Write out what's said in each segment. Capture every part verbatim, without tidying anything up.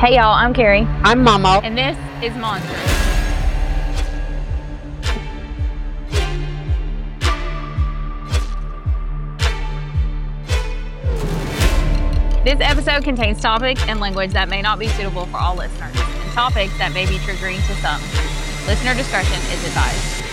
Hey y'all, I'm Carrie. I'm Mama. And this is Monsters. This episode contains topics and language that may not be suitable for all listeners, and topics that may be triggering to some. Listener discretion is advised.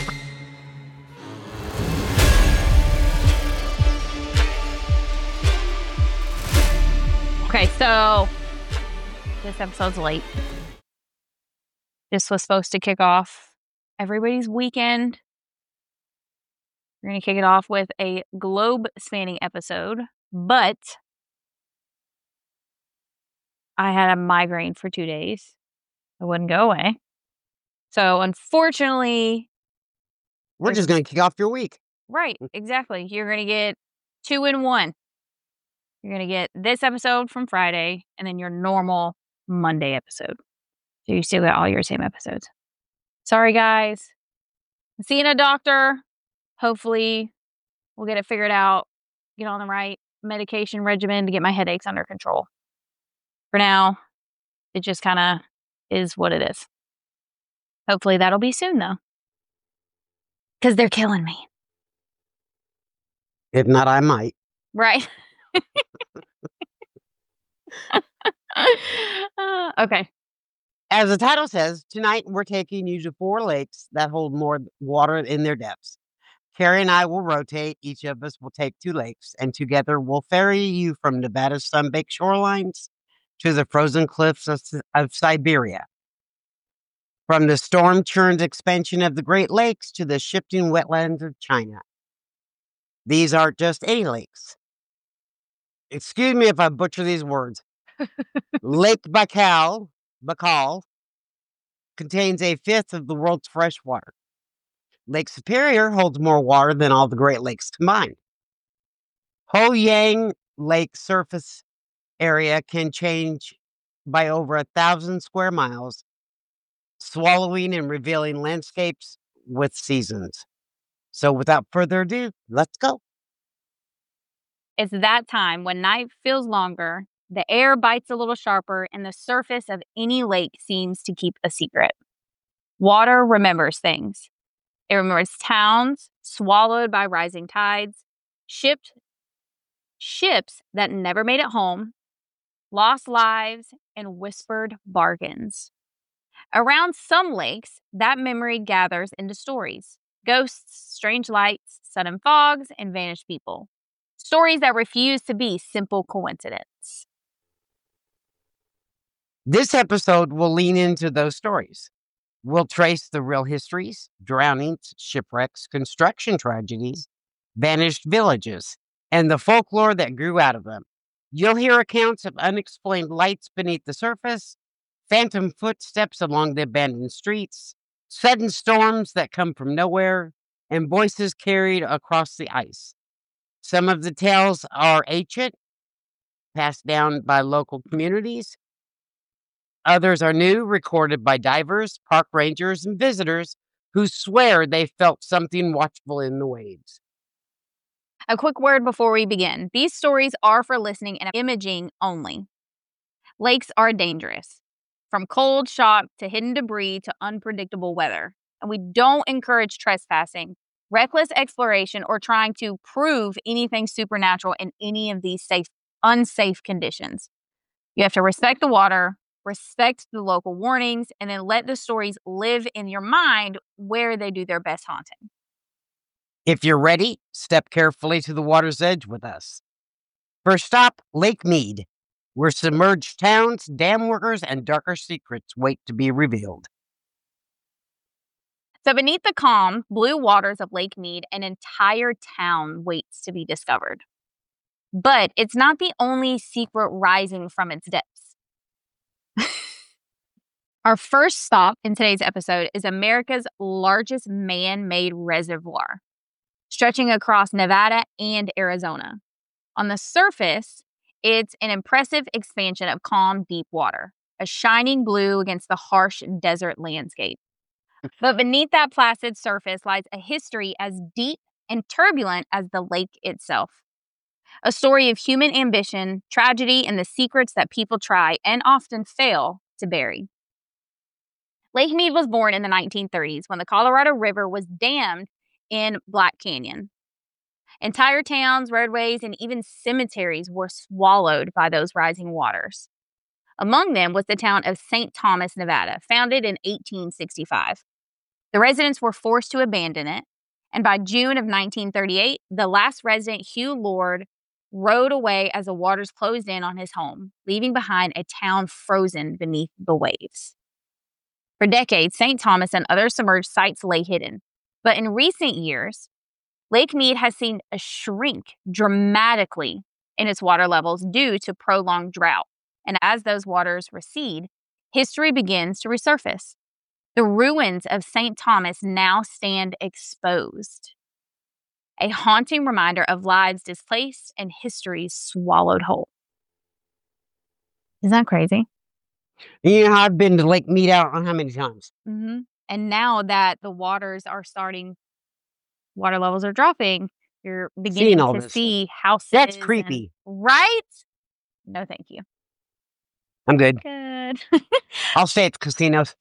Okay, so this episode's late. This was supposed to kick off everybody's weekend. We're going to kick it off with a globe-spanning episode, but I had a migraine for two days. It wouldn't go away. So, unfortunately... We're just going to kick off your week. Right, exactly. You're going to get two in one. You're going to get this episode from Friday, and then your normal Monday episode. So you still got all your same episodes. Sorry, guys. I'm seeing a doctor. Hopefully, we'll get it figured out. Get on the right medication regimen to get my headaches under control. For now, it just kind of is what it is. Hopefully, that'll be soon, though. Because they're killing me. If not, I might. Right. uh, okay. As the title says, tonight we're taking you to four lakes that hold more water in their depths. Carrie and I will rotate. Each of us will take two lakes, and together we'll ferry you from Nevada's sun-baked shorelines to the frozen cliffs of, of Siberia. From the storm-churned expansion of the Great Lakes to the shifting wetlands of China. These aren't just any lakes. Excuse me if I butcher these words. Lake Baikal, Baikal contains a fifth of the world's fresh water. Lake Superior holds more water than all the Great Lakes combined. Hoyang Lake surface area can change by over a thousand square miles, swallowing and revealing landscapes with seasons. So without further ado, let's go. It's that time when night feels longer, the air bites a little sharper, and the surface of any lake seems to keep a secret. Water remembers things. It remembers towns swallowed by rising tides, shipped, ships that never made it home, lost lives, and whispered bargains. Around some lakes, that memory gathers into stories. Ghosts, strange lights, sudden fogs, and vanished people. Stories that refuse to be simple coincidence. This episode will lean into those stories. We'll trace the real histories, drownings, shipwrecks, construction tragedies, vanished villages, and the folklore that grew out of them. You'll hear accounts of unexplained lights beneath the surface, phantom footsteps along the abandoned streets, sudden storms that come from nowhere, and voices carried across the ice. Some of the tales are ancient, passed down by local communities. Others are new, recorded by divers, park rangers, and visitors who swear they felt something watchful in the waves. A quick word before we begin. These stories are for listening and imaging only. Lakes are dangerous, from cold shock to hidden debris to unpredictable weather. And we don't encourage trespassing, reckless exploration, or trying to prove anything supernatural in any of these safe, unsafe conditions. You have to respect the water, respect the local warnings, and then let the stories live in your mind where they do their best haunting. If you're ready, step carefully to the water's edge with us. First stop, Lake Mead, where submerged towns, dam workers, and darker secrets wait to be revealed. So beneath the calm, blue waters of Lake Mead, an entire town waits to be discovered. But it's not the only secret rising from its depths. Our first stop in today's episode is America's largest man-made reservoir, stretching across Nevada and Arizona. On the surface, it's an impressive expansion of calm, deep water, a shining blue against the harsh desert landscape. But beneath that placid surface lies a history as deep and turbulent as the lake itself. A story of human ambition, tragedy, and the secrets that people try and often fail to bury. Lake Mead was born in the nineteen thirties when the Colorado River was dammed in Black Canyon. Entire towns, roadways, and even cemeteries were swallowed by those rising waters. Among them was the town of Saint Thomas, Nevada, founded in eighteen sixty-five. The residents were forced to abandon it, and by June of nineteen thirty-eight, the last resident, Hugh Lord, rode away as the waters closed in on his home, leaving behind a town frozen beneath the waves. For decades, Saint Thomas and other submerged sites lay hidden. But in recent years, Lake Mead has seen a shrink dramatically in its water levels due to prolonged drought. And as those waters recede, history begins to resurface. The ruins of Saint Thomas now stand exposed. A haunting reminder of lives displaced and histories swallowed whole. Isn't that crazy? You know, I've been to Lake Mead out on how many times? Mm-hmm. And now that the waters are starting, water levels are dropping, you're beginning Seeing all to this. see houses. That's and- creepy. right? No, thank you. I'm good. Good. I'll stay at the casinos.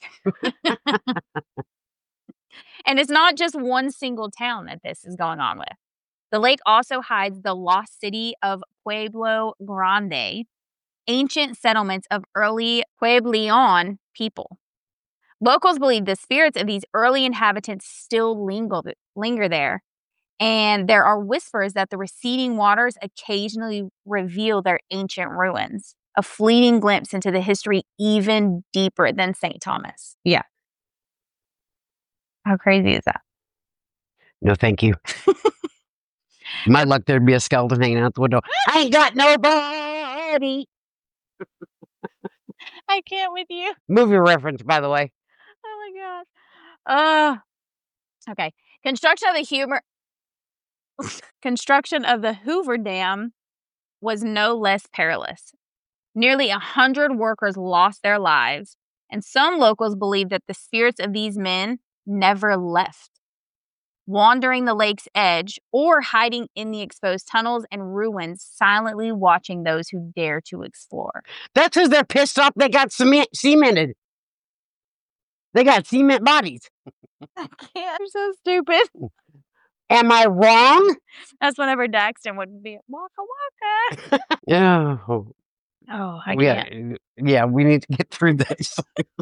And it's not just one single town that this is going on with. The lake also hides the lost city of Pueblo Grande, ancient settlements of early Puebloan people. Locals believe the spirits of these early inhabitants still linger, linger there, and there are whispers that the receding waters occasionally reveal their ancient ruins, a fleeting glimpse into the history even deeper than Saint Thomas. Yeah. How crazy is that? No, thank you. My luck, there'd be a skeleton hanging out the window. I ain't got nobody. I can't with you. Movie reference, by the way. Oh my gosh. Uh, okay. Construction of the humor construction of the Hoover Dam was no less perilous. Nearly a hundred workers lost their lives, and some locals believe that the spirits of these men never left, wandering the lake's edge or hiding in the exposed tunnels and ruins, silently watching those who dare to explore. That's because they're pissed off they got cement cemented. They got cement bodies. I can't. You're so stupid. Am I wrong? That's whenever Daxton would be waka waka. Yeah. Oh, I yeah. can't. Yeah, we need to get through this.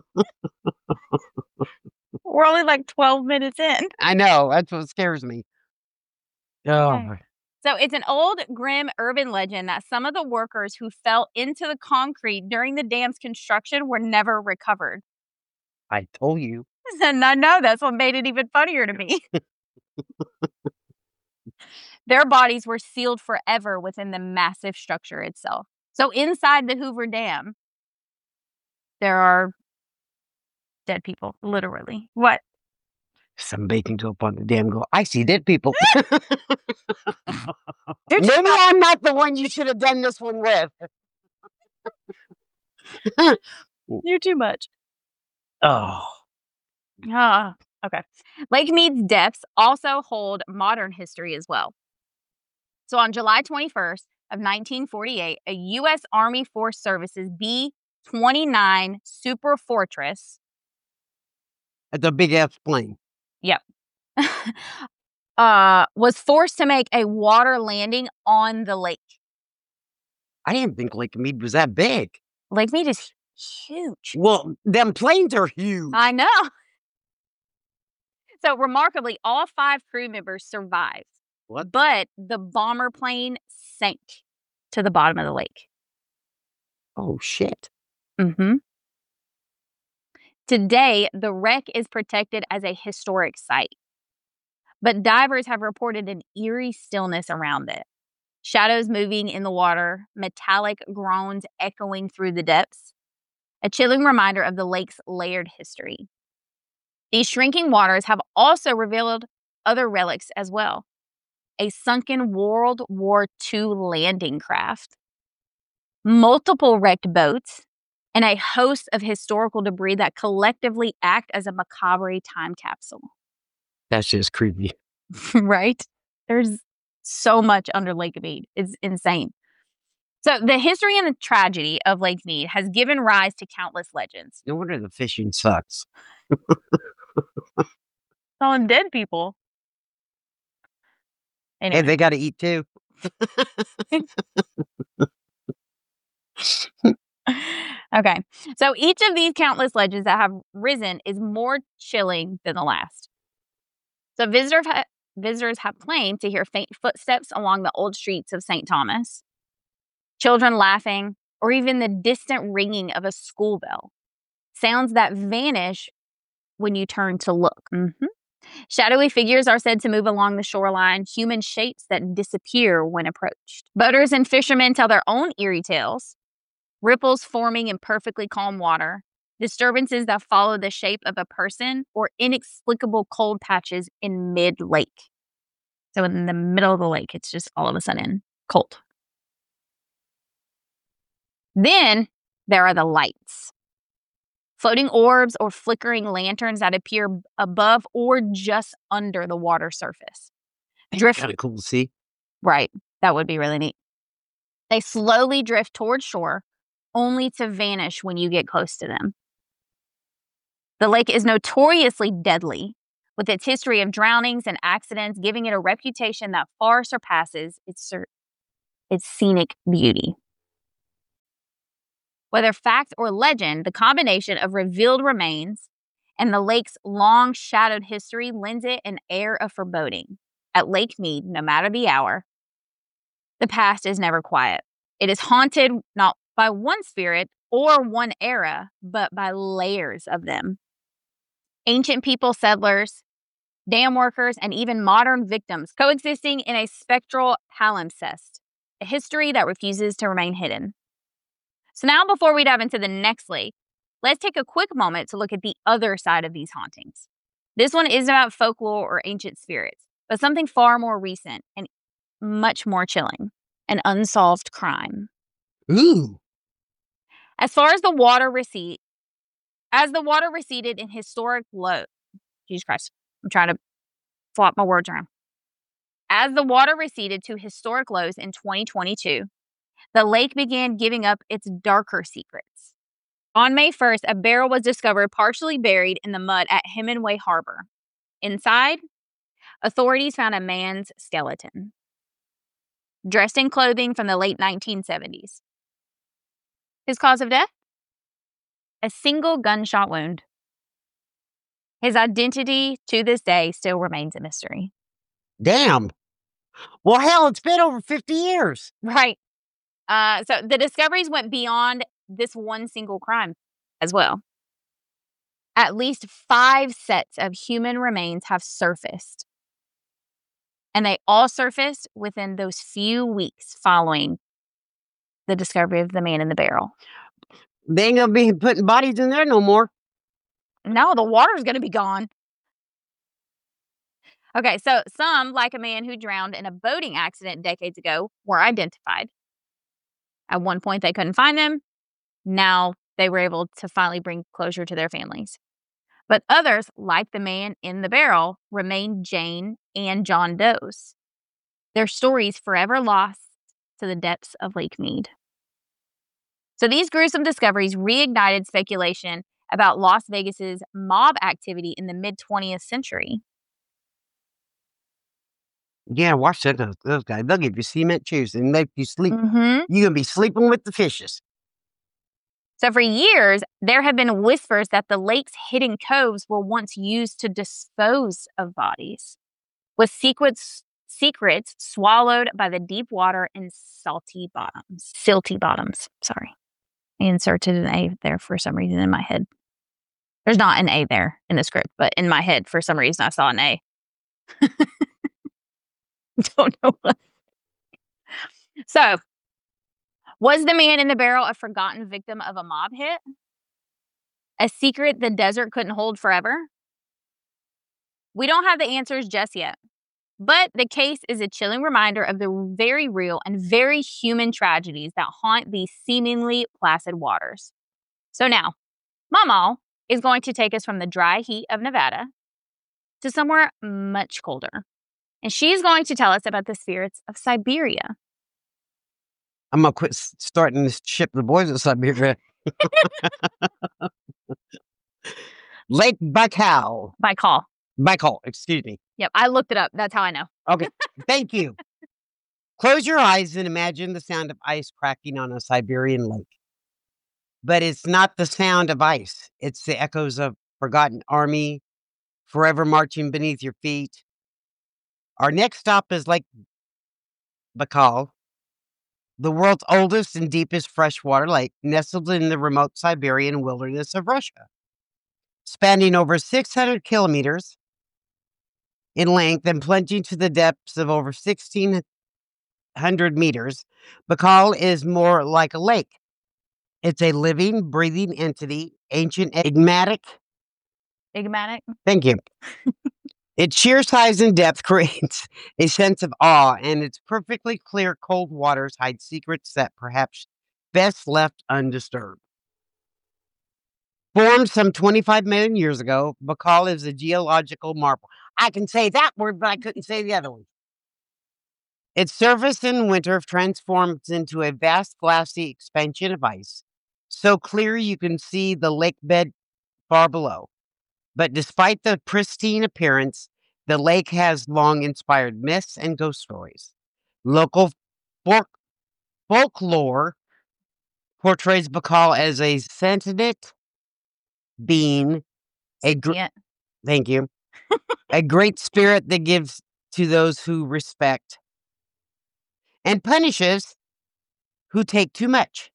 We're only like twelve minutes in. I know. That's what scares me. Oh. Okay. So it's an old, grim urban legend that some of the workers who fell into the concrete during the dam's construction were never recovered. I told you. And I know that's what made it even funnier to me. Their bodies were sealed forever within the massive structure itself. So inside the Hoover Dam, there are dead people, literally. What? Some bacon go up on the dam. Go. I see dead people. They're Maybe just- I'm not the one you should have done this one with. You're too much. Oh. Ah, okay. Lake Mead's depths also hold modern history as well. So on July twenty-first of nineteen forty-eight, a U S Army Force Services B twenty-nine Super Fortress. It's a big ass plane. Yep. uh, was forced to make a water landing on the lake. I didn't think Lake Mead was that big. Lake Mead is huge. Well, them planes are huge. I know. So remarkably, all five crew members survived. What? But the bomber plane sank to the bottom of the lake. Oh, shit. Mm-hmm. Today, the wreck is protected as a historic site. But divers have reported an eerie stillness around it. Shadows moving in the water, metallic groans echoing through the depths. A chilling reminder of the lake's layered history. These shrinking waters have also revealed other relics as well. A sunken World War Two landing craft, multiple wrecked boats, and a host of historical debris that collectively act as a macabre time capsule. That's just creepy. Right? There's so much under Lake Mead. It's insane. So the history and the tragedy of Lake Mead has given rise to countless legends. No wonder the fishing sucks. Killing dead people. Anyway. Hey, they got to eat too. Okay. So each of these countless legends that have risen is more chilling than the last. So visitors, ha- visitors have claimed to hear faint footsteps along the old streets of Saint Thomas, children laughing, or even the distant ringing of a school bell. Sounds that vanish when you turn to look. Mm-hmm. Shadowy figures are said to move along the shoreline, human shapes that disappear when approached. Boaters and fishermen tell their own eerie tales, ripples forming in perfectly calm water, disturbances that follow the shape of a person, or inexplicable cold patches in mid-lake. So in the middle of the lake, it's just all of a sudden cold. Then there are the lights. Floating orbs or flickering lanterns that appear above or just under the water surface. Drift. Kind of cool to see. Right. That would be really neat. They slowly drift toward shore, only to vanish when you get close to them. The lake is notoriously deadly, with its history of drownings and accidents giving it a reputation that far surpasses its, its scenic beauty. Whether fact or legend, the combination of revealed remains and the lake's long shadowed history lends it an air of foreboding. At Lake Mead, no matter the hour, the past is never quiet. It is haunted not by one spirit or one era, but by layers of them. Ancient people, settlers, dam workers, and even modern victims coexisting in a spectral palimpsest, a history that refuses to remain hidden. So now, before we dive into the next lake, let's take a quick moment to look at the other side of these hauntings. This one isn't about folklore or ancient spirits, but something far more recent and much more chilling, an unsolved crime. Ooh. As far as the water recede, as the water receded in historic low, Jesus Christ, I'm trying to flop my words around. As the water receded to historic lows in twenty twenty-two, the lake began giving up its darker secrets. On May first, a barrel was discovered partially buried in the mud at Hemingway Harbor. Inside, authorities found a man's skeleton, dressed in clothing from the late nineteen seventies. His cause of death? A single gunshot wound. His identity, to this day, still remains a mystery. Damn. Well, hell, it's been over fifty years. Right. Uh, so the discoveries went beyond this one single crime as well. At least five sets of human remains have surfaced. And they all surfaced within those few weeks following the discovery of the man in the barrel. They ain't going to be putting bodies in there no more. No, the water's going to be gone. Okay, so some, like a man who drowned in a boating accident decades ago, were identified. At one point, they couldn't find them. Now they were able to finally bring closure to their families. But others, like the man in the barrel, remain Jane and John Doe's. Their stories forever lost to the depths of Lake Mead. So these gruesome discoveries reignited speculation about Las Vegas's mob activity in the mid-twentieth century. Yeah, watch that. Those, those guys, they'll give you cement shoes and make you sleep. Mm-hmm. You're going to be sleeping with the fishes. So for years, there have been whispers that the lake's hidden coves were once used to dispose of bodies, with secrets, secrets swallowed by the deep water and salty bottoms. Silty bottoms, sorry. I inserted an A there for some reason in my head. There's not an A there in the script, but in my head, for some reason, I saw an A. Don't know what. So, was the man in the barrel a forgotten victim of a mob hit? A secret the desert couldn't hold forever? We don't have the answers just yet, but the case is a chilling reminder of the very real and very human tragedies that haunt these seemingly placid waters. So now, Mamaw is going to take us from the dry heat of Nevada to somewhere much colder, And she's going to tell us about the spirits of Siberia. I'm going to quit s- starting to ship the boys to Siberia. Lake Baikal. Baikal. Baikal, excuse me. Yep, I looked it up. That's how I know. Okay, thank you. Close your eyes and imagine the sound of ice cracking on a Siberian lake. But it's not the sound of ice. It's the echoes of forgotten army, forever marching beneath your feet. Our next stop is Lake Baikal, the world's oldest and deepest freshwater lake, nestled in the remote Siberian wilderness of Russia. Spanning over six hundred kilometers in length and plunging to the depths of over sixteen hundred meters, Baikal is more like a lake. It's a living, breathing entity, ancient, enigmatic. Enigmatic? Thank you. Its sheer size and depth creates a sense of awe, and its perfectly clear cold waters hide secrets that perhaps best left undisturbed. Formed some twenty-five million years ago, Baikal is a geological marvel. I can say that word, but I couldn't say the other one. Its surface in winter transforms into a vast glassy expansion of ice, so clear you can see the lake bed far below. But despite the pristine appearance, the lake has long inspired myths and ghost stories. Local folk- folklore portrays Baikal as a sentient being, a gr- Sentient. thank you, a great spirit that gives to those who respect and punishes who take too much.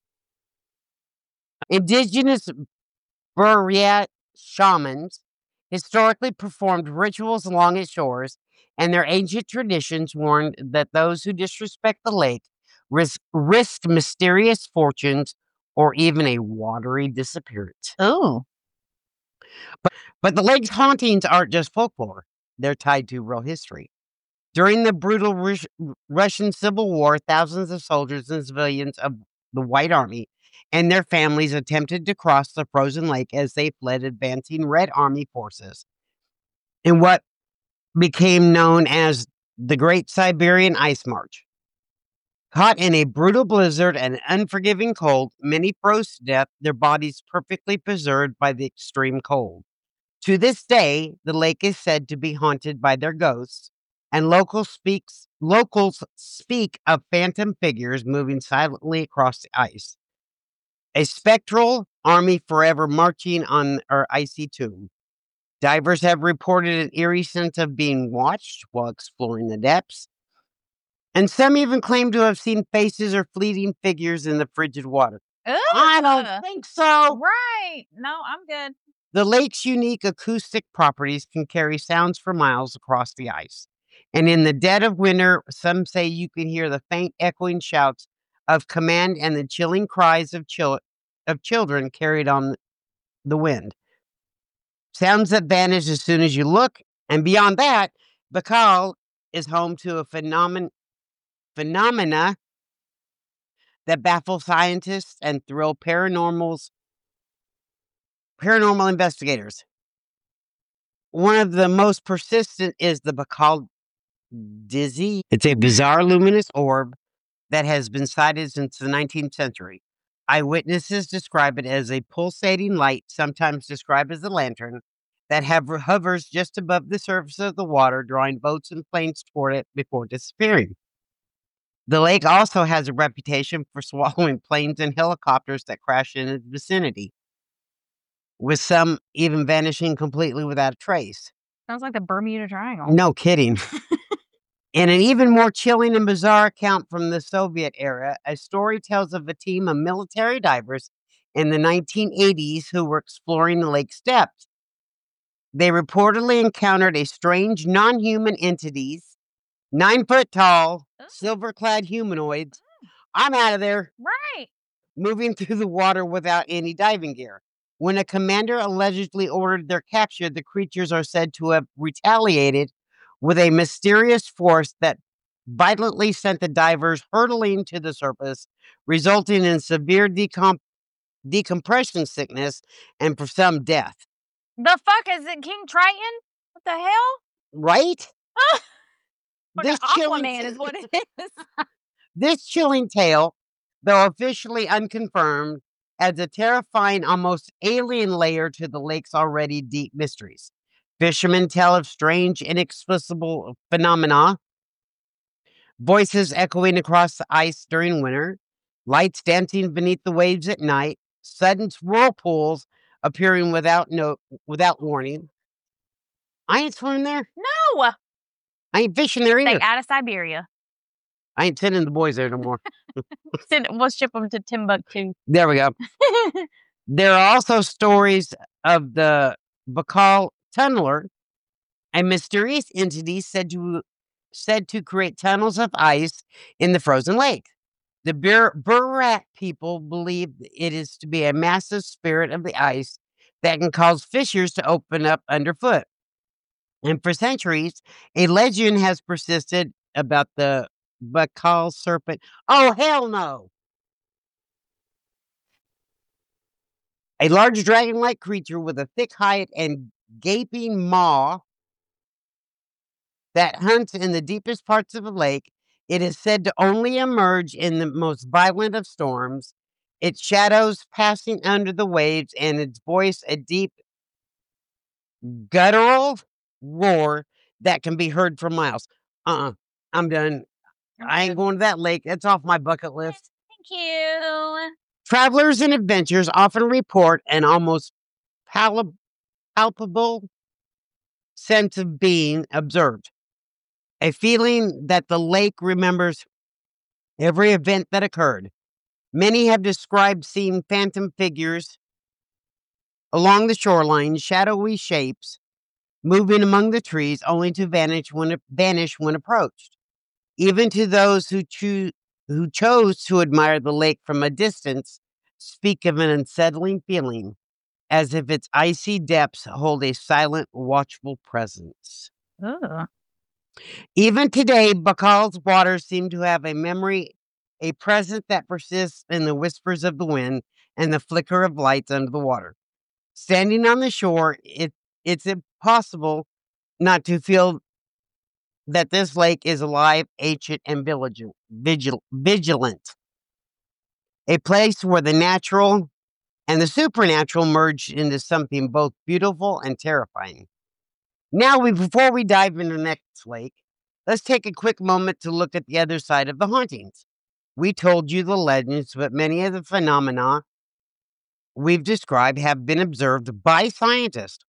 Indigenous Buryat shamans historically performed rituals along its shores, and their ancient traditions warned that those who disrespect the lake risk, risk mysterious fortunes or even a watery disappearance. Oh. But, but the lake's hauntings aren't just folklore, they're tied to real history. During the brutal Rus- Russian Civil War, thousands of soldiers and civilians of the White Army and their families attempted to cross the frozen lake as they fled advancing Red Army forces in what became known as the Great Siberian Ice March. Caught in a brutal blizzard and unforgiving cold, many froze to death, their bodies perfectly preserved by the extreme cold. To this day, the lake is said to be haunted by their ghosts, and local speaks, locals speak of phantom figures moving silently across the ice. A spectral army forever marching on our icy tomb. Divers have reported an eerie sense of being watched while exploring the depths, and some even claim to have seen faces or fleeting figures in the frigid water. I don't think so. Right. No, I'm good. The lake's unique acoustic properties can carry sounds for miles across the ice. And in the dead of winter, some say you can hear the faint echoing shouts of command and the chilling cries of, chil- of children carried on the wind. Sounds that vanish as soon as you look. And beyond that, Baikal is home to a phenomenon phenomena that baffle scientists and thrill paranormals paranormal investigators. One of the most persistent is the Baikal Dizzy. It's a bizarre luminous orb that has been sighted since the nineteenth century. Eyewitnesses describe it as a pulsating light, sometimes described as a lantern, that have, hovers just above the surface of the water, drawing boats and planes toward it before disappearing. The lake also has a reputation for swallowing planes and helicopters that crash in its vicinity, with some even vanishing completely without a trace. Sounds like the Bermuda Triangle. No kidding. In an even more chilling and bizarre account from the Soviet era, a story tells of a team of military divers in the nineteen eighties who were exploring the lake's depths. They reportedly encountered a strange non-human entities, nine foot tall, Ooh. silver-clad humanoids. I'm out of there. Right. Moving through the water without any diving gear. When a commander allegedly ordered their capture, the creatures are said to have retaliated with a mysterious force that violently sent the divers hurtling to the surface, resulting in severe decom- decompression sickness and for some death. The fuck is it, King Triton? What the hell? Right? Like This an chilling Aquaman is what it is. This chilling tale, though officially unconfirmed, adds a terrifying, almost alien layer to the lake's already deep mysteries. Fishermen tell of strange, inexplicable phenomena, voices echoing across the ice during winter, lights dancing beneath the waves at night, sudden whirlpools appearing without no without warning. I ain't swimming there. No. I ain't fishing there Stay either. out of Siberia. I ain't sending the boys there no more. Send- We'll ship them to Timbuktu. There we go. There are also stories of the Baikal Tunneler, a mysterious entity said to said to create tunnels of ice in the frozen lake. The Bur- Burak people believe it is to be a massive spirit of the ice that can cause fissures to open up underfoot. And for centuries, a legend has persisted about the Baikal serpent. Oh, hell no! A large dragon-like creature with a thick hide and gaping maw that hunts in the deepest parts of the lake. It is said to only emerge in the most violent of storms, its shadows passing under the waves, and its voice a deep, guttural roar that can be heard for miles. Uh-uh. I'm done. I ain't going to that lake. It's off my bucket list. Thank you. Travelers and adventurers often report an almost pal- palpable sense of being observed, a feeling that the lake remembers every event that occurred. Many have described seeing phantom figures along the shoreline, shadowy shapes moving among the trees, only to vanish when vanish when approached. Even to those who choose who chose to admire the lake from a distance, speak of an unsettling feeling, as if its icy depths hold a silent, watchful presence. Ugh. Even today, Baikal's waters seem to have a memory, a presence that persists in the whispers of the wind and the flicker of lights under the water. Standing on the shore, it, it's impossible not to feel that this lake is alive, ancient, and vigilant, vigil, vigilant. A place where the natural and the supernatural merge into something both beautiful and terrifying. Now, we, before we dive into the next lake, let's take a quick moment to look at the other side of the hauntings. We told you the legends, but many of the phenomena we've described have been observed by scientists.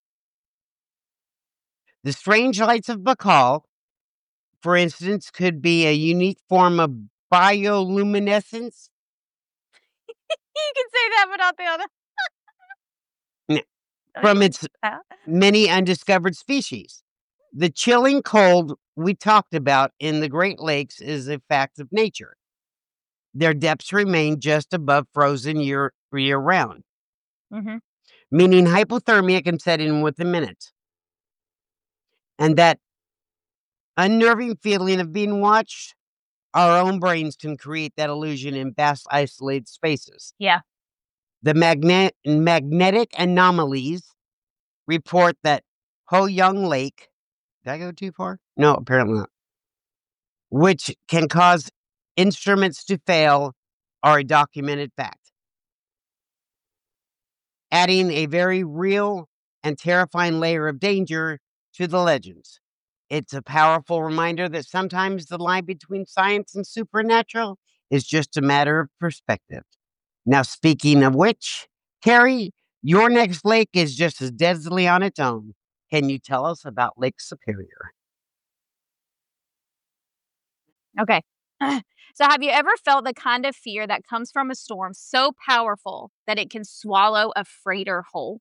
The strange lights of Baikal, for instance, could be a unique form of bioluminescence. You can say that, but not the other. From its many undiscovered species. The chilling cold we talked about in the Great Lakes is a fact of nature. Their depths remain just above frozen year, year round, Mm-hmm. meaning hypothermia can set in within minutes. And that unnerving feeling of being watched, our own brains can create that illusion in vast isolated spaces. Yeah. The magne- magnetic anomalies report that Ho Young Lake, did I go too far? No, apparently not. Which can cause instruments to fail, are a documented fact, adding a very real and terrifying layer of danger to the legends. It's a powerful reminder that sometimes the line between science and supernatural is just a matter of perspective. Now, speaking of which, Carrie, your next lake is just as deadly on its own. Can you tell us about Lake Superior? Okay. So, have you ever felt the kind of fear that comes from a storm so powerful that it can swallow a freighter whole?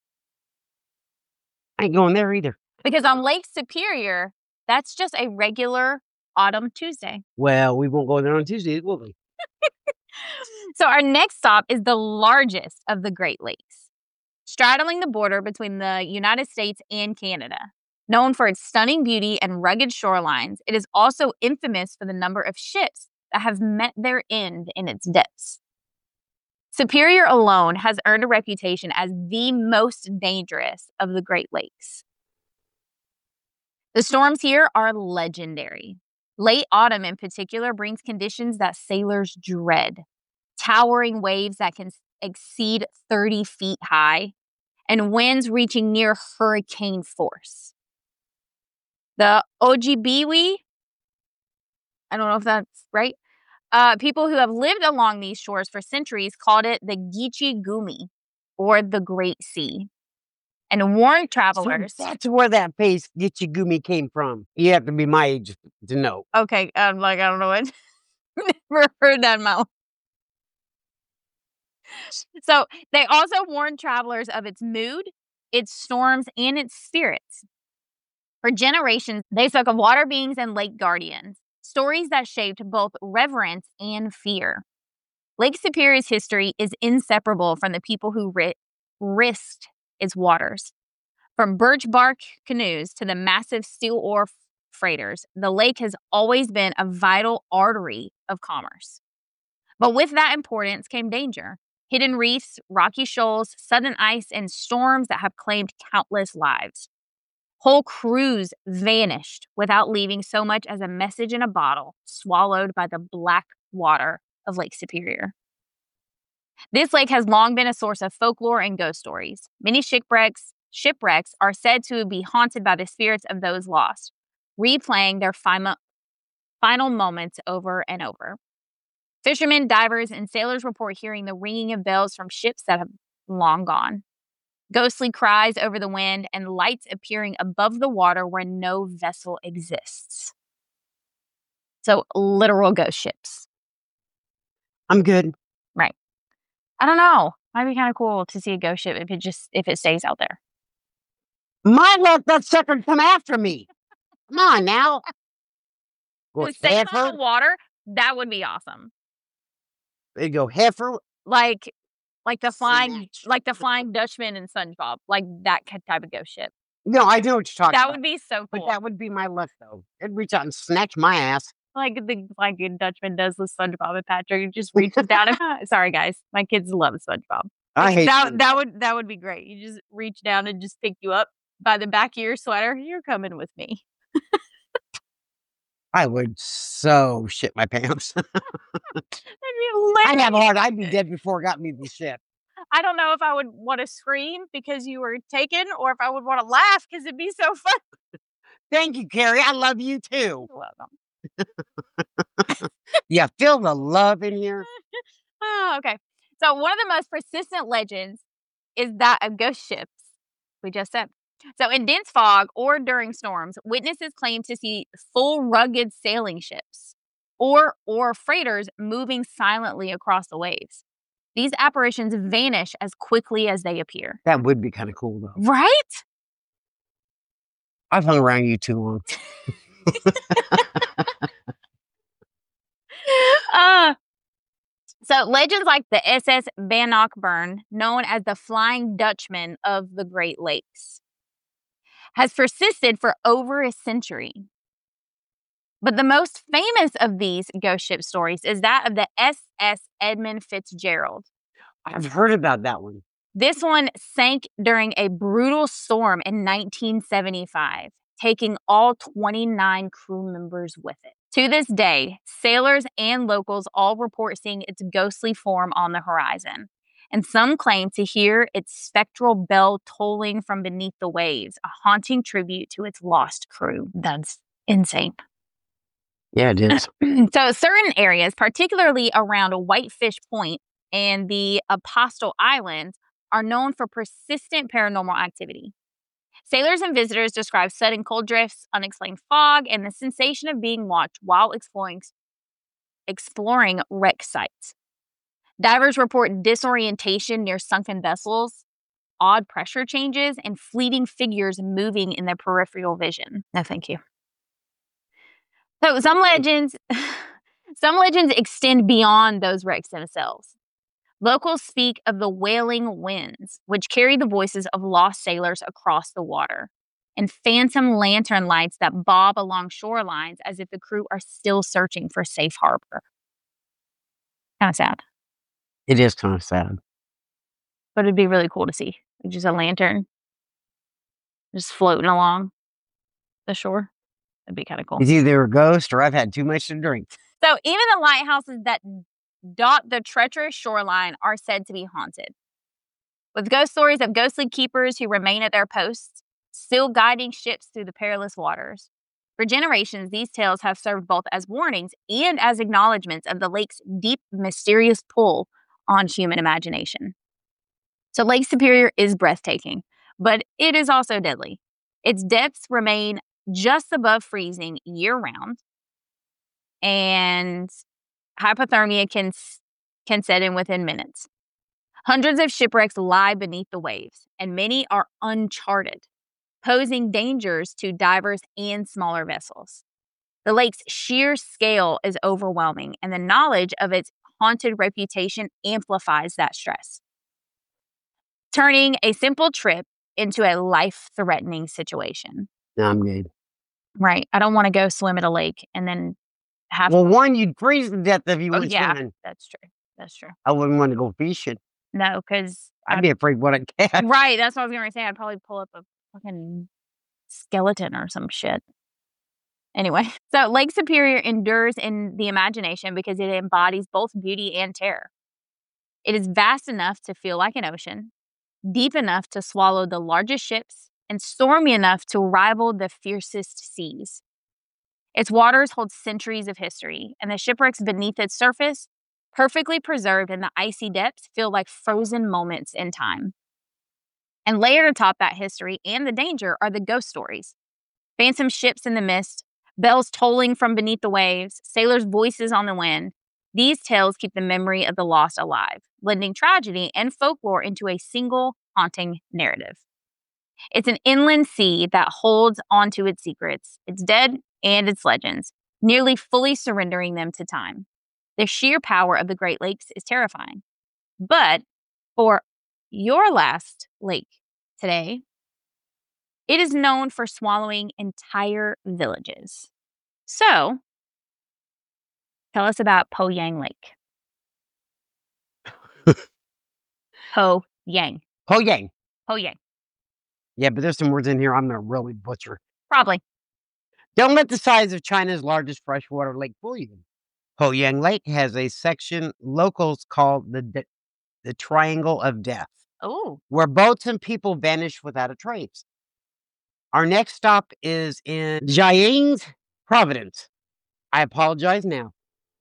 I ain't going there either. Because on Lake Superior, that's just a regular autumn Tuesday. Well, we won't go there on Tuesdays, will we? So, our next stop is the largest of the Great Lakes, straddling the border between the United States and Canada. Known for its stunning beauty and rugged shorelines, it is also infamous for the number of ships that have met their end in its depths. Superior alone has earned a reputation as the most dangerous of the Great Lakes. The storms here are legendary, Late autumn, in particular, brings conditions that sailors dread. Towering waves that can exceed thirty feet high and winds reaching near hurricane force. The Ojibwe, I don't know if that's right, uh, people who have lived along these shores for centuries called it the Geechee Gumi, or the Great Sea, and warned travelers. So that's where that face Geechee Gumi came from. You have to be my age to know. Okay, I'm like, I don't know what. Never heard that in my life. So they also warned travelers of its mood, its storms, and its spirits. For generations, they spoke of water beings and lake guardians, stories that shaped both reverence and fear. Lake Superior's history is inseparable from the people who ri- risked its waters. From birch bark canoes to the massive steel ore f- freighters, the lake has always been a vital artery of commerce. But with that importance came danger. Hidden reefs, rocky shoals, sudden ice, and storms that have claimed countless lives. Whole crews vanished without leaving so much as a message in a bottle, swallowed by the black water of Lake Superior. This lake has long been a source of folklore and ghost stories. Many shipwrecks, shipwrecks are said to be haunted by the spirits of those lost, replaying their final, final moments over and over. Fishermen, divers, and sailors report hearing the ringing of bells from ships that have long gone. Ghostly cries over the wind and lights appearing above the water where no vessel exists. So, literal ghost ships. I'm good. Right. I don't know. Might be kind of cool to see a ghost ship if it just if it stays out there. Might let that sucker come after me. Come on now. Go To stay on heifer. the water, that would be awesome. They go heifer. Like like the flying Snatch. like the Flying Dutchman in SpongeBob. Like that ki- type of ghost ship. No, I know what you're talking That about. would be so But cool. that would be my luck, though. It'd reach out and snatch my ass. Like the Flying Dutchman does with SpongeBob and Patrick. It just reaches down and sorry guys. My kids love SpongeBob. I Like, hate that SpongeBob. that would that would be great. You just reach down and just pick you up by the back of your sweater. You're coming with me. I would so shit my pants. That'd be I'd have hilarious. hard. I'd be dead before it got me the shit. I don't know if I would want to scream because you were taken or if I would want to laugh because it'd be so fun. Thank you, Carrie. I love you too. You're welcome. Yeah, feel the love in here. Oh, okay. So one of the most persistent legends is that of ghost ships. We just said. So in dense fog or during storms, witnesses claim to see full rugged sailing ships or or freighters moving silently across the waves. These apparitions vanish as quickly as they appear. That would be kind of cool, though. Right? I've hung around you too long. uh, so legends like the S S Bannockburn, known as the Flying Dutchman of the Great Lakes, has persisted for over a century. But the most famous of these ghost ship stories is that of the S S Edmund Fitzgerald. I've heard about that one. This one sank during a brutal storm in nineteen seventy-five, taking all twenty-nine crew members with it. To this day, sailors and locals all report seeing its ghostly form on the horizon, and some claim to hear its spectral bell tolling from beneath the waves, a haunting tribute to its lost crew. That's insane. Yeah, it is. So certain areas, particularly around Whitefish Point and the Apostle Islands, are known for persistent paranormal activity. Sailors and visitors describe sudden cold drifts, unexplained fog, and the sensation of being watched while exploring, exploring wreck sites. Divers report disorientation near sunken vessels, odd pressure changes, and fleeting figures moving in their peripheral vision. No, thank you. So some legends, some legends extend beyond those wrecks themselves. Locals speak of the wailing winds, which carry the voices of lost sailors across the water, and phantom lantern lights that bob along shorelines as if the crew are still searching for safe harbor. Kind of sad. It is kind of sad. But it'd be really cool to see. Like just a lantern just floating along the shore. That'd be kind of cool. It's either a ghost or I've had too much to drink. So even the lighthouses that dot the treacherous shoreline are said to be haunted, with ghost stories of ghostly keepers who remain at their posts, still guiding ships through the perilous waters. For generations, these tales have served both as warnings and as acknowledgments of the lake's deep, mysterious pull on human imagination. So Lake Superior is breathtaking, but it is also deadly. Its depths remain just above freezing year-round, and hypothermia can, can set in within minutes. Hundreds of shipwrecks lie beneath the waves, and many are uncharted, posing dangers to divers and smaller vessels. The lake's sheer scale is overwhelming, and the knowledge of its haunted reputation amplifies that stress, turning a simple trip into a life-threatening situation. No, I'm good. Right. I don't want to go swim at a lake and then have Well, one, you'd freeze to death if you Oh, went yeah, swimming. that's true. That's true. I wouldn't want to go fishing. No, because I'd be afraid what I'd catch. Right, that's what I was going to say. I'd probably pull up a fucking skeleton or some shit. Anyway, so Lake Superior endures in the imagination because it embodies both beauty and terror. It is vast enough to feel like an ocean, deep enough to swallow the largest ships, and stormy enough to rival the fiercest seas. Its waters hold centuries of history, and the shipwrecks beneath its surface, perfectly preserved in the icy depths, feel like frozen moments in time. And layered atop that history and the danger are the ghost stories. Phantom ships in the mist, bells tolling from beneath the waves, sailors' voices on the wind. These tales keep the memory of the lost alive, blending tragedy and folklore into a single haunting narrative. It's an inland sea that holds onto its secrets, its dead, and its legends, nearly fully surrendering them to time. The sheer power of the Great Lakes is terrifying. But for your last lake today, it is known for swallowing entire villages. So, tell us about Po Yang Lake. Po Yang. Po Yang. Po Yang. Yeah, but there's some words in here I'm going to really butcher. Probably. Don't let the size of China's largest freshwater lake fool you. Po Yang Lake has a section locals call the de- the Triangle of Death, Oh. where boats and people vanish without a trace. Our next stop is in Jiang's Providence. I apologize now.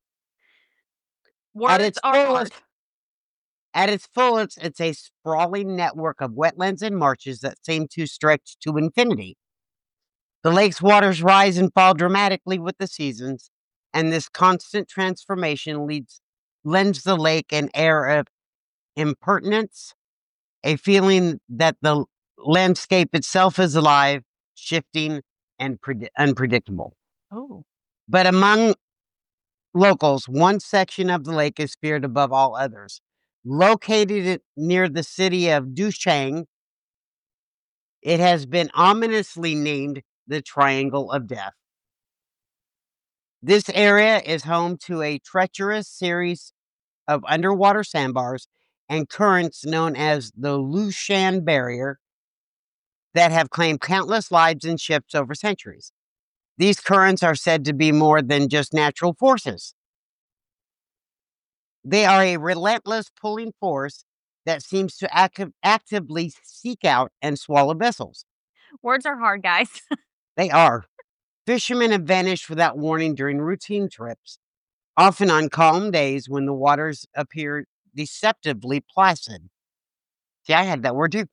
Words At its are fullest, hard. At its fullest, it's a sprawling network of wetlands and marshes that seem to stretch to infinity. The lake's waters rise and fall dramatically with the seasons, and this constant transformation leads, lends the lake an air of impertinence, a feeling that the landscape itself is alive, shifting, and predi- unpredictable. Oh. But among locals, one section of the lake is feared above all others. Located near the city of Duchang, it has been ominously named the Triangle of Death. This area is home to a treacherous series of underwater sandbars and currents known as the Lushan Barrier that have claimed countless lives and ships over centuries. These currents are said to be more than just natural forces. They are a relentless pulling force that seems to act- actively seek out and swallow vessels. Words are hard, guys. They are. Fishermen have vanished without warning during routine trips, often on calm days when the waters appear deceptively placid. See, I had that word too.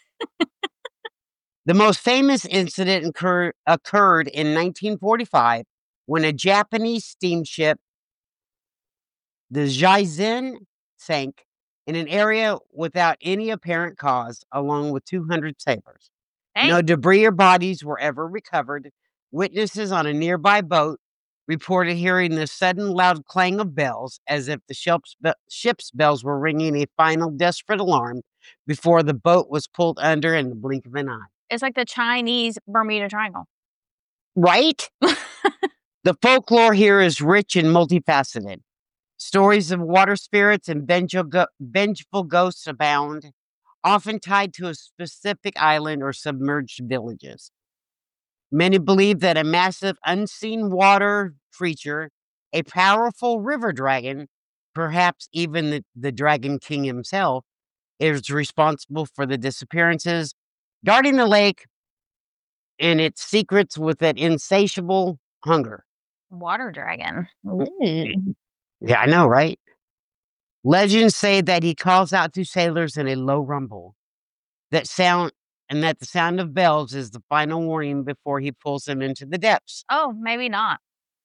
The most famous incident incur- occurred in nineteen forty-five when a Japanese steamship, the Zaizen, sank in an area without any apparent cause, along with two hundred sailors. Thanks. No debris or bodies were ever recovered. Witnesses on a nearby boat reported hearing the sudden loud clang of bells as if the ship's, be- ship's bells were ringing a final desperate alarm before the boat was pulled under in the blink of an eye. It's like the Chinese Bermuda Triangle. Right? The folklore here is rich and multifaceted. Stories of water spirits and vengeful, go- vengeful ghosts abound, often tied to a specific island or submerged villages. Many believe that a massive unseen water creature, a powerful river dragon, perhaps even the, the Dragon King himself, is responsible for the disappearances, guarding the lake and its secrets with that insatiable hunger. Water dragon. Yeah, I know, right? Legends say that he calls out to sailors in a low rumble, that sound, and that the sound of bells is the final warning before he pulls them into the depths. Oh, maybe not.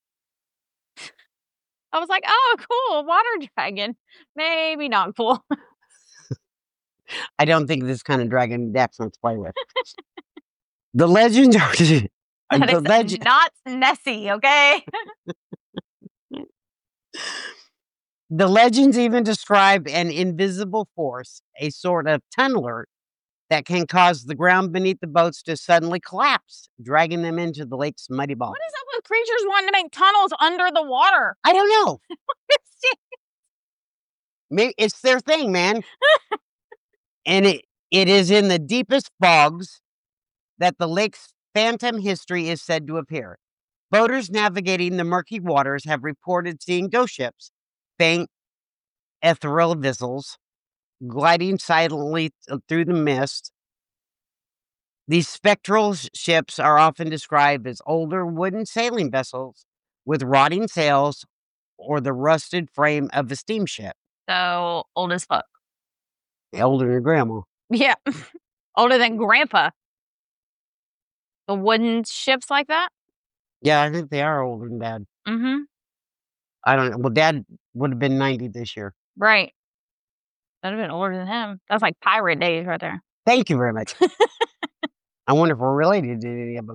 I was like, oh, cool, water dragon. Maybe not cool. I don't think this kind of dragon Dax wants to play with. The legends are That the is legend. not Nessie, okay? The legends even describe an invisible force, a sort of tunneler, that can cause the ground beneath the boats to suddenly collapse, dragging them into the lake's muddy bottom. What is up with creatures wanting to make tunnels under the water? I don't know. Maybe it's their thing, man. And it, it is in the deepest bogs that the lake's phantom history is said to appear. Boaters navigating the murky waters have reported seeing ghost ships, faint ethereal vessels, gliding silently through the mist. These spectral sh- ships are often described as older wooden sailing vessels with rotting sails or the rusted frame of a steamship. So old as fuck. Older than grandma. Yeah. Older than grandpa. The wooden ships like that? Yeah, I think they are older than dad. Mm-hmm. I don't know. Well, dad would have been ninety this year. Right. That'd have been older than him. That's like pirate days right there. Thank you very much. I wonder if we're related to any of them.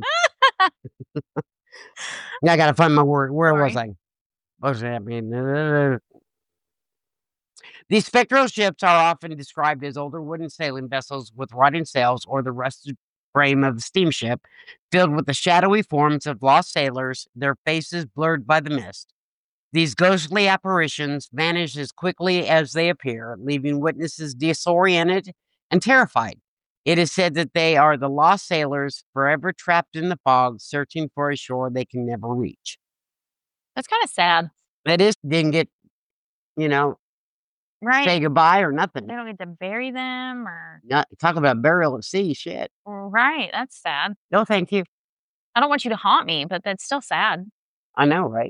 Yeah, I gotta find my word. Where was I? Sorry. What was that mean? These spectral ships are often described as older wooden sailing vessels with rotting sails or the rusted frame of a steamship, filled with the shadowy forms of lost sailors, their faces blurred by the mist. These ghostly apparitions vanish as quickly as they appear, leaving witnesses disoriented and terrified. It is said that they are the lost sailors forever trapped in the fog, searching for a shore they can never reach. That's kind of sad. That is, didn't get, you know, Right. say goodbye or nothing. They don't get to bury them or. Not, talk about burial at sea, shit. Right. That's sad. No, thank you. I don't want you to haunt me, but that's still sad. I know, right?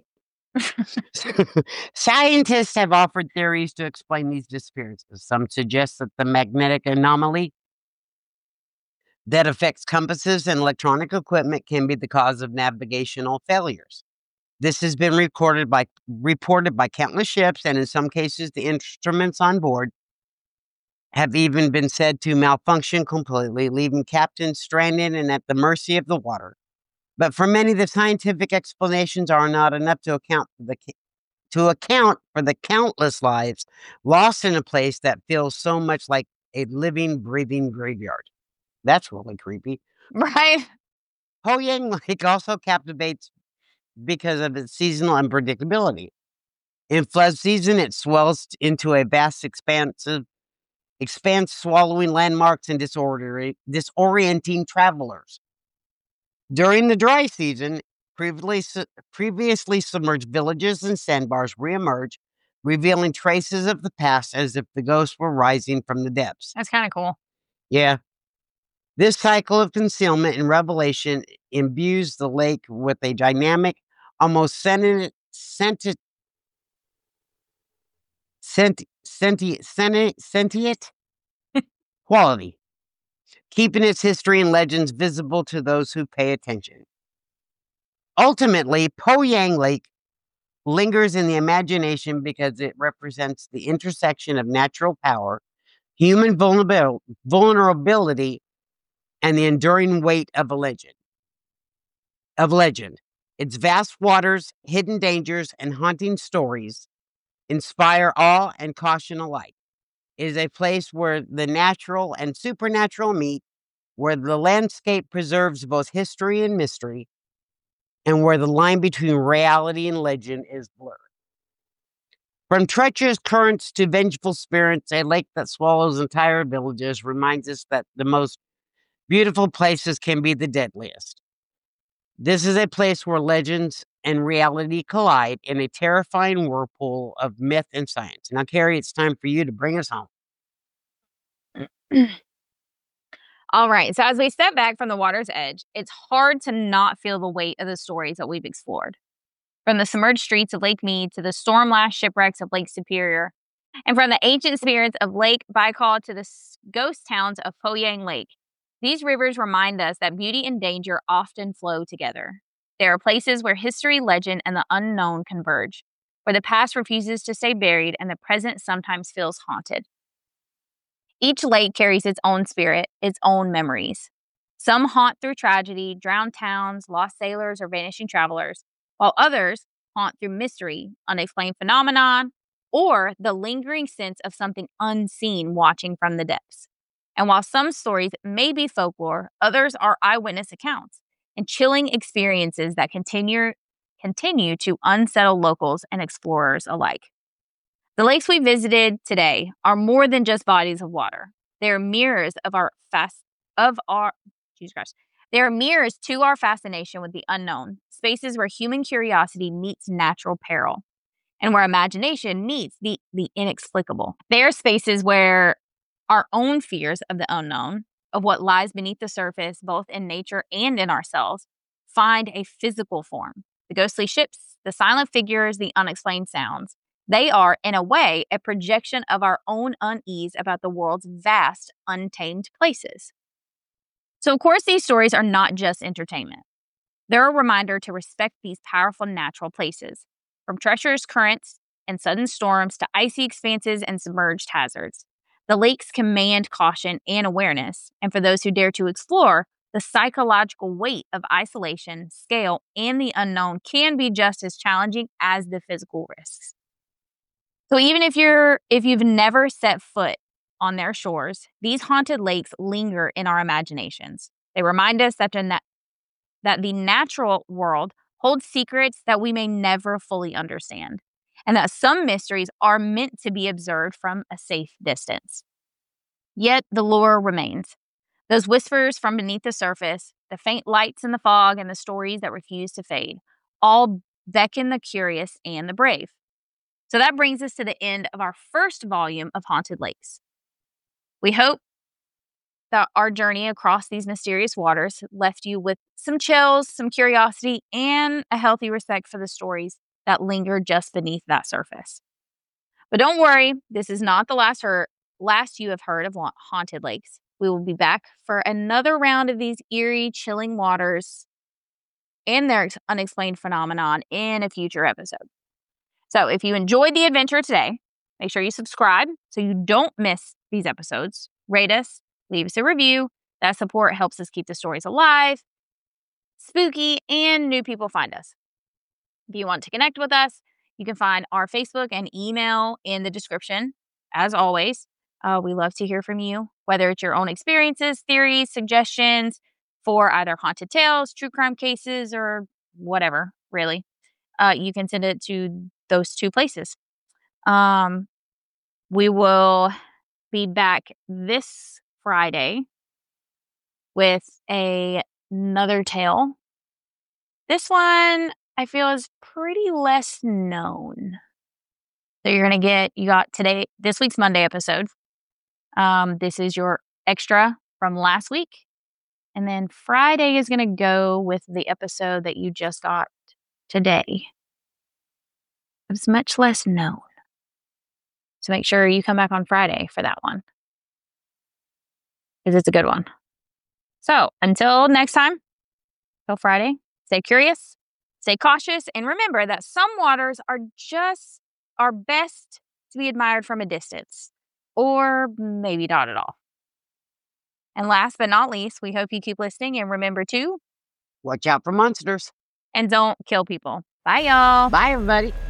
Scientists have offered theories to explain these disappearances. Some suggest that the magnetic anomaly that affects compasses and electronic equipment can be the cause of navigational failures. This has been recorded by reported by countless ships, and in some cases, the instruments on board have even been said to malfunction completely, leaving captains stranded and at the mercy of the water. But for many, the scientific explanations are not enough to account for the to account for the countless lives lost in a place that feels so much like a living, breathing graveyard. That's really creepy. Right. Po Yang Lake also captivates because of its seasonal unpredictability. In flood season, it swells into a vast expansive expanse, swallowing landmarks and disorder, disorienting travelers. During the dry season, previously, previously submerged villages and sandbars reemerge, revealing traces of the past as if the ghosts were rising from the depths. That's kind of cool. Yeah. This cycle of concealment and revelation imbues the lake with a dynamic, almost sentient, sentient, sentient, sentient, sentient, sentient quality, keeping its history and legends visible to those who pay attention. Ultimately, Po Yang Lake lingers in the imagination because it represents the intersection of natural power, human vulnerabil- vulnerability, and the enduring weight of a legend. Of legend. Its vast waters, hidden dangers, and haunting stories inspire awe and caution alike. It is a place where the natural and supernatural meet, where the landscape preserves both history and mystery, and where the line between reality and legend is blurred. From treacherous currents to vengeful spirits, a lake that swallows entire villages reminds us that the most beautiful places can be the deadliest. This is a place where legends and reality collide in a terrifying whirlpool of myth and science. Now, Carrie, it's time for you to bring us home. All right. So as we step back from the water's edge, it's hard to not feel the weight of the stories that we've explored. From the submerged streets of Lake Mead to the storm-lashed shipwrecks of Lake Superior, and from the ancient spirits of Lake Baikal to the ghost towns of Poyang Lake, these rivers remind us that beauty and danger often flow together. There are places where history, legend, and the unknown converge, where the past refuses to stay buried and the present sometimes feels haunted. Each lake carries its own spirit, its own memories. Some haunt through tragedy, drowned towns, lost sailors, or vanishing travelers, while others haunt through mystery, unexplained phenomenon, or the lingering sense of something unseen watching from the depths. And while some stories may be folklore, others are eyewitness accounts and chilling experiences that continue, continue to unsettle locals and explorers alike. The lakes we visited today are more than just bodies of water. They are mirrors of our fast of our Jesus Christ. They are mirrors to our fascination with the unknown, spaces where human curiosity meets natural peril, and where imagination meets the, the inexplicable. They are spaces where our own fears of the unknown, of what lies beneath the surface, both in nature and in ourselves, find a physical form. The ghostly ships, the silent figures, the unexplained sounds. They are, in a way, a projection of our own unease about the world's vast, untamed places. So, of course, these stories are not just entertainment. They're a reminder to respect these powerful natural places, from treacherous currents and sudden storms to icy expanses and submerged hazards. The lakes command caution and awareness, and for those who dare to explore, the psychological weight of isolation, scale, and the unknown can be just as challenging as the physical risks. So even if you're if you've never set foot on their shores, these haunted lakes linger in our imaginations. They remind us that, na- that the natural world holds secrets that we may never fully understand, and that some mysteries are meant to be observed from a safe distance. Yet the lure remains. Those whispers from beneath the surface, the faint lights in the fog, and the stories that refuse to fade, all beckon the curious and the brave. So that brings us to the end of our first volume of Haunted Lakes. We hope that our journey across these mysterious waters left you with some chills, some curiosity, and a healthy respect for the stories that linger just beneath that surface. But don't worry, this is not the last, her- last you have heard of Haunted Lakes. We will be back for another round of these eerie, chilling waters and their unexplained phenomenon in a future episode. So if you enjoyed the adventure today, make sure you subscribe so you don't miss these episodes. Rate us, leave us a review. That support helps us keep the stories alive, spooky, and new people find us. If you want to connect with us, you can find our Facebook and email in the description. As always, uh, we love to hear from you, whether it's your own experiences, theories, suggestions for either haunted tales, true crime cases, or whatever, really. Uh, you can send it to those two places. Um, we will be back this Friday with a, another tale. This one I feel is pretty less known. So you're going to get, you got today, this week's Monday episode. Um, this is your extra from last week. And then Friday is going to go with the episode that you just got today. It's much less known. So make sure you come back on Friday for that one, because it's a good one. So until next time, till Friday, stay curious, stay cautious, and remember that some waters are just are best to be admired from a distance, or maybe not at all. And last but not least, we hope you keep listening and remember to watch out for monsters and don't kill people. Bye, y'all. Bye, everybody.